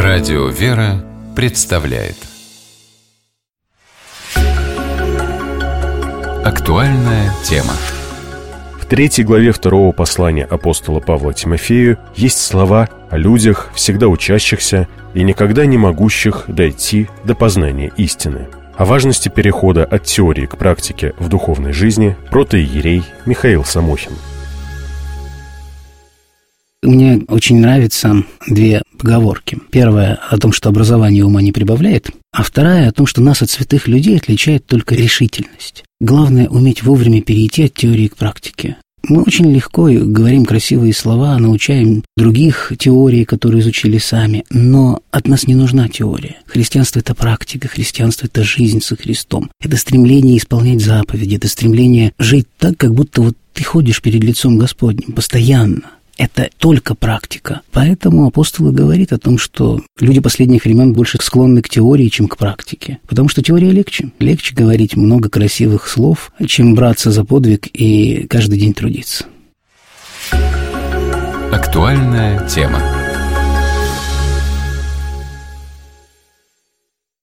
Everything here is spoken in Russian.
Радио «Вера» представляет актуальная тема. В 3 главе 2 послания апостола Павла Тимофею есть слова о людях, всегда учащихся и никогда не могущих дойти до познания истины. О важности перехода от теории к практике в духовной жизни протоиерей Михаил Самохин. Мне очень нравятся 2 поговорки. Первая о том, что образование ума не прибавляет, а вторая о том, что нас от святых людей отличает только решительность. Главное — уметь вовремя перейти от теории к практике. Мы очень легко говорим красивые слова, научаем других теории, которые изучили сами, но от нас не нужна теория. Христианство — это практика, христианство — это жизнь со Христом. Это стремление исполнять заповеди, это стремление жить так, как будто ты ходишь перед лицом Господним постоянно. Это только практика. Поэтому апостол и говорит о том, что люди последних времен больше склонны к теории, чем к практике. Потому что теория легче. Легче говорить много красивых слов, чем браться за подвиг и каждый день трудиться. Актуальная тема.